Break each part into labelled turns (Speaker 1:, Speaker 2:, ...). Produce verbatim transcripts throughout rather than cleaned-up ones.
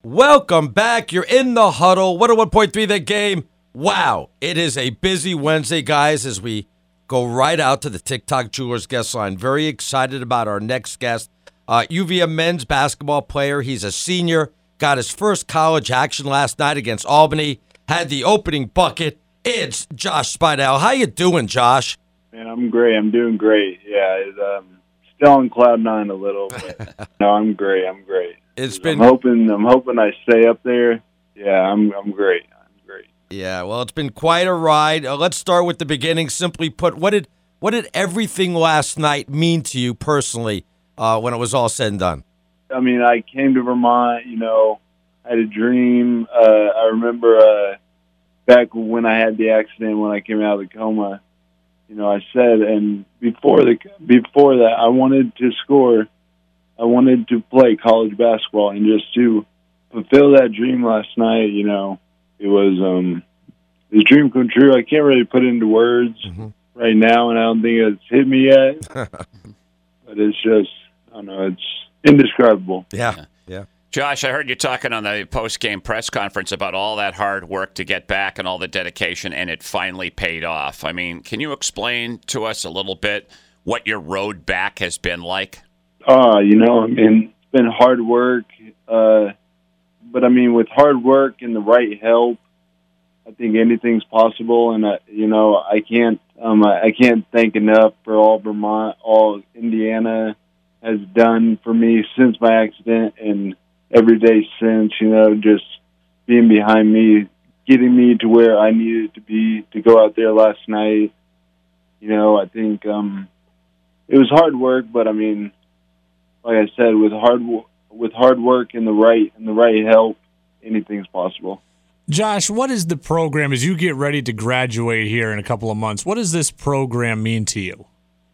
Speaker 1: Welcome back. You're in the huddle. one oh one point three The Game. Wow. It is a busy Wednesday, guys, as we go right out to the TikTok Jewelers guest line. Very excited about our next guest. Uh, U V M men's basketball player. He's a senior. Got his first college action last night against Albany. Had the opening bucket. It's Josh Spidell. How you doing, Josh?
Speaker 2: Man, I'm great. I'm doing great. Yeah, it's, um, still on cloud nine a little, but no, I'm great. I'm great.
Speaker 1: It's been.
Speaker 2: I'm hoping. I'm hoping I stay up there. Yeah, I'm. I'm great. I'm great.
Speaker 1: Yeah, well, it's been quite a ride. Uh, let's start with the beginning. Simply put, what did what did everything last night mean to you personally uh, when it was all said and done?
Speaker 2: I mean, I came to Vermont. You know, I had a dream. Uh, I remember uh, back when I had the accident when I came out of the coma. You know, I said, and before the before that, I wanted to score. I wanted to play college basketball, and just to fulfill that dream last night, you know, it was um, the dream come true. I can't really put it into words mm-hmm. right now, and I don't think it's hit me yet. But it's just, I don't know, it's indescribable.
Speaker 1: Yeah, yeah.
Speaker 3: Josh, I heard you talking on the post-game press conference about all that hard work to get back and all the dedication, and it finally paid off. I mean, can you explain to us a little bit what your road back has been like?
Speaker 2: Uh, you know, I mean, it's been hard work, uh, but I mean, with hard work and the right help, I think anything's possible. And I, you know, I can't, um, I, I can't thank enough for all Vermont, all Indiana has done for me since my accident and every day since. You know, just being behind me, getting me to where I needed to be to go out there last night. You know, I think um, it was hard work, but I mean. Like I said, with hard with hard work and the right and the right help, anything's possible.
Speaker 4: Josh, what is the program as you get ready to graduate here in a couple of months? What does this program mean to you?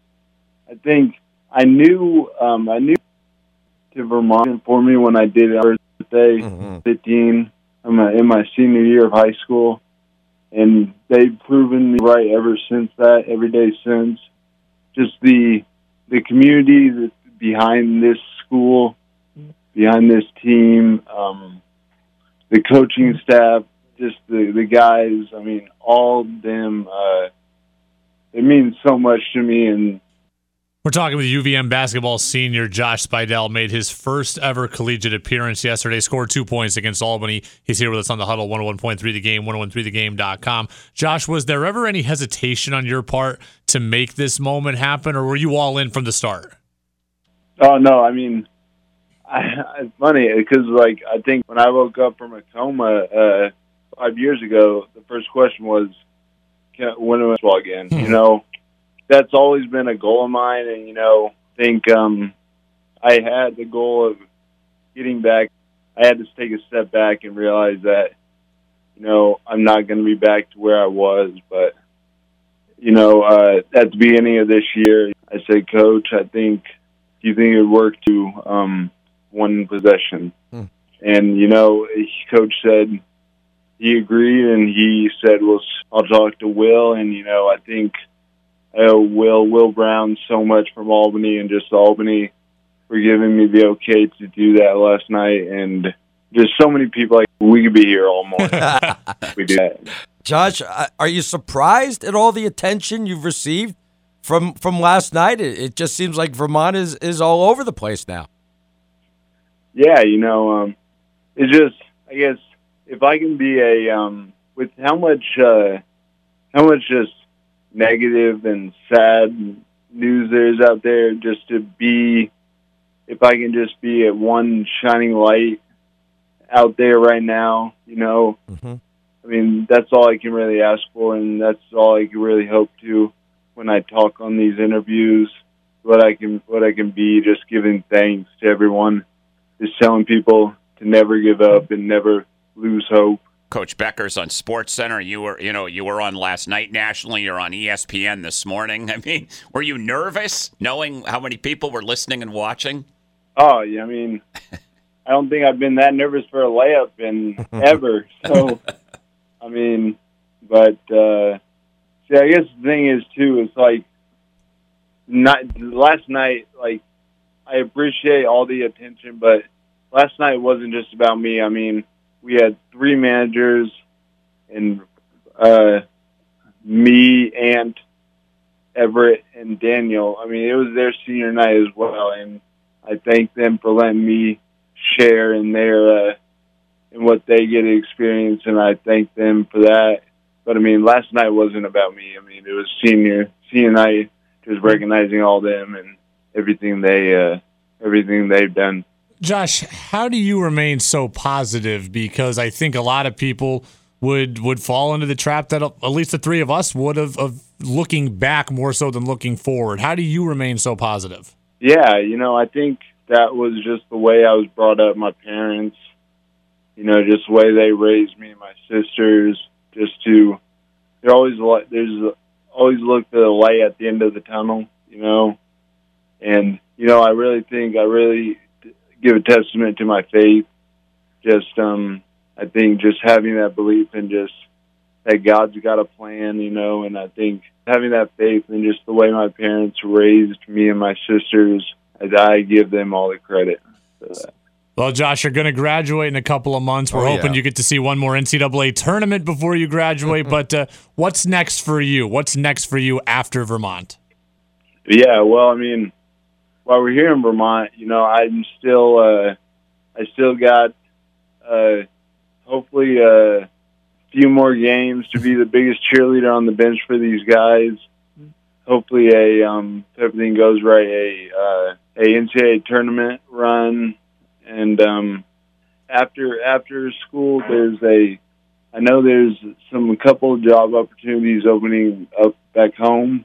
Speaker 2: I think I knew um, I knew to Vermont for me when I did it on birthday, mm-hmm. fifteen, in my, in my senior year of high school, and they've proven me right ever since that. Every day since, just the the community that. Behind this school, behind this team, um, the coaching staff, just the, the guys, I mean, all of them, uh, it means so much to me. And
Speaker 4: we're talking with U V M basketball senior Josh Spidell. Made his first ever collegiate appearance yesterday, scored two points against Albany. He's here with us on the huddle, one oh one point three The Game, one oh one three the game dot com. Josh, was there ever any hesitation on your part to make this moment happen, or were you all in from the start?
Speaker 2: Oh, no, I mean, I, it's funny because, like, I think when I woke up from a coma uh, five years ago, the first question was, Can, when am I basketball again? You know, that's always been a goal of mine, and, you know, I think um, I had the goal of getting back. I had to take a step back and realize that, you know, I'm not going to be back to where I was, but, you know, uh, at the beginning of this year, I said, Coach, I think – do you think it would work to um, one possession? Hmm. And, you know, Coach said he agreed, and he said, well, I'll talk to Will. And, you know, I think I owe Will, Will Brown so much from Albany and just Albany for giving me the okay to do that last night. And just so many people, like, we could be here all morning. We do that.
Speaker 1: Josh, are you surprised at all the attention you've received? From from last night, it, it just seems like Vermont is, is all over the place now.
Speaker 2: Yeah, you know, um, it's just, I guess, if I can be a, um, with how much, uh, how much just negative and sad news there is out there, just to be, if I can just be at one shining light out there right now, you know, mm-hmm. I mean, that's all I can really ask for, and that's all I can really hope to. When I talk on these interviews, what I can what I can be, just giving thanks to everyone, just telling people to never give up and never lose hope.
Speaker 3: Coach Beckers on SportsCenter, you were you know you were on last night nationally. You're on E S P N this morning. I mean, were you nervous knowing how many people were listening and watching?
Speaker 2: Oh, yeah. I mean, I don't think I've been that nervous for a layup in ever. So, I mean, but. Uh, Yeah, I guess the thing is, too, it's like, not last night, like, I appreciate all the attention, but last night wasn't just about me. I mean, we had three managers and uh, me and Everett and Daniel. I mean, it was their senior night as well, and I thank them for letting me share in their uh, in what they get to experience, and I thank them for that. But I mean, last night wasn't about me. I mean, it was senior senior night, just recognizing all them and everything they uh, everything they've done.
Speaker 4: Josh, how do you remain so positive? Because I think a lot of people would would fall into the trap that at least the three of us would have of looking back more so than looking forward. How do you remain so positive?
Speaker 2: Yeah, you know, I think that was just the way I was brought up. My parents, you know, just the way they raised me and my sisters. Just to, they're always like, there's always look for the light at the end of the tunnel, you know. And you know, I really think I really give a testament to my faith. Just, um, I think just having that belief and just that God's got a plan, you know, and I think having that faith and just the way my parents raised me and my sisters, I, I give them all the credit for that.
Speaker 4: Well, Josh, you're going to graduate in a couple of months. We're oh, hoping yeah. you get to see one more N C double A tournament before you graduate. But uh, what's next for you? What's next for you after Vermont?
Speaker 2: Yeah, well, I mean, while we're here in Vermont, you know, I'm still, uh, I still got, uh, hopefully, a few more games to be the biggest cheerleader on the bench for these guys. Hopefully, a um, if everything goes right, a uh, a N C double A tournament run. And um, after after school, there's a, I know there's some a couple of job opportunities opening up back home,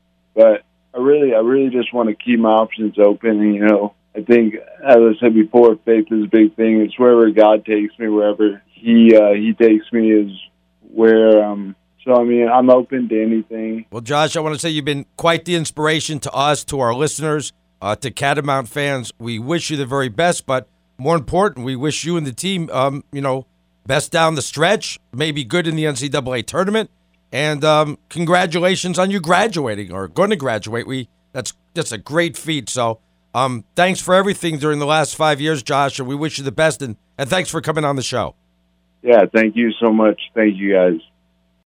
Speaker 2: but I really I really just want to keep my options open. And, you know, I think, as I said before, faith is a big thing. It's wherever God takes me, wherever He uh, He takes me is where. Um, so I mean, I'm open to anything.
Speaker 1: Well, Josh, I want to say you've been quite the inspiration to us, to our listeners. Uh, to Catamount fans, we wish you the very best, but more important, we wish you and the team, um, you know, best down the stretch, maybe good in the N C double A tournament, and um, congratulations on you graduating or going to graduate. We that's that's a great feat. So, um, thanks for everything during the last five years, Josh, and we wish you the best, and, and thanks for coming on the show.
Speaker 2: Yeah, thank you so much. Thank you, guys.